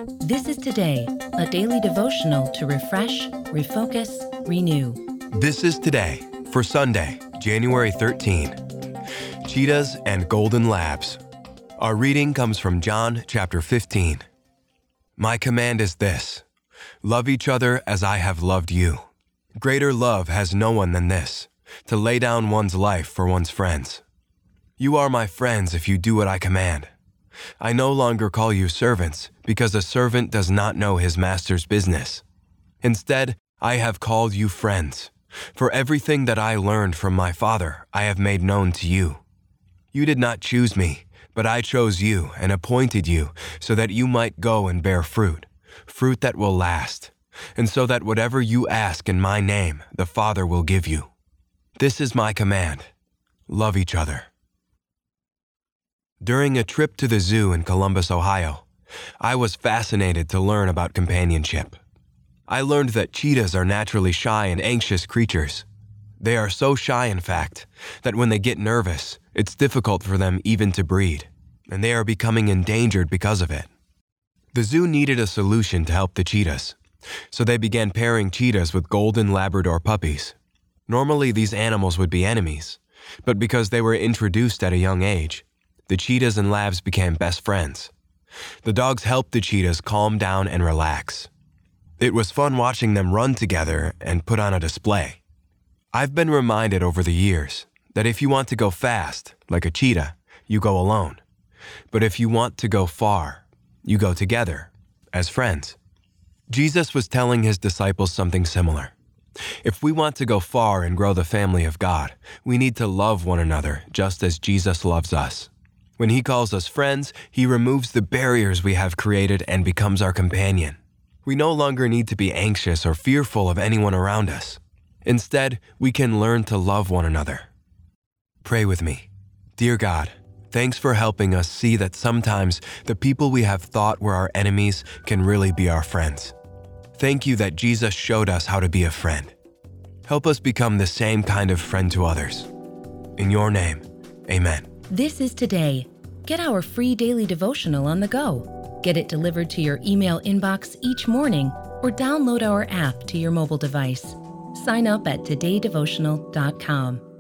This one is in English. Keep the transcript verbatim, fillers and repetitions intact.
This is Today, a daily devotional to refresh, refocus, renew. This is Today for Sunday, January thirteenth. Cheetahs and Golden Labs. Our reading comes from John chapter fifteen. My command is this: love each other as I have loved you. Greater love has no one than this, to lay down one's life for one's friends. You are my friends if you do what I command. I no longer call you servants, because a servant does not know his master's business. Instead, I have called you friends, for everything that I learned from my Father I have made known to you. You did not choose me, but I chose you and appointed you so that you might go and bear fruit, fruit that will last, and so that whatever you ask in my name, the Father will give you. This is my command: love each other. During a trip to the zoo in Columbus, Ohio, I was fascinated to learn about companionship. I learned that cheetahs are naturally shy and anxious creatures. They are so shy, in fact, that when they get nervous, it's difficult for them even to breed, and they are becoming endangered because of it. The zoo needed a solution to help the cheetahs, so they began pairing cheetahs with golden Labrador puppies. Normally, these animals would be enemies, but because they were introduced at a young age, the cheetahs and labs became best friends. The dogs helped the cheetahs calm down and relax. It was fun watching them run together and put on a display. I've been reminded over the years that if you want to go fast, like a cheetah, you go alone. But if you want to go far, you go together, as friends. Jesus was telling his disciples something similar. If we want to go far and grow the family of God, we need to love one another just as Jesus loves us. When he calls us friends, he removes the barriers we have created and becomes our companion. We no longer need to be anxious or fearful of anyone around us. Instead, we can learn to love one another. Pray with me. Dear God, thanks for helping us see that sometimes the people we have thought were our enemies can really be our friends. Thank you that Jesus showed us how to be a friend. Help us become the same kind of friend to others. In your name, amen. This is Today. Get our free daily devotional on the go. Get it delivered to your email inbox each morning or download our app to your mobile device. Sign up at today devotional dot com.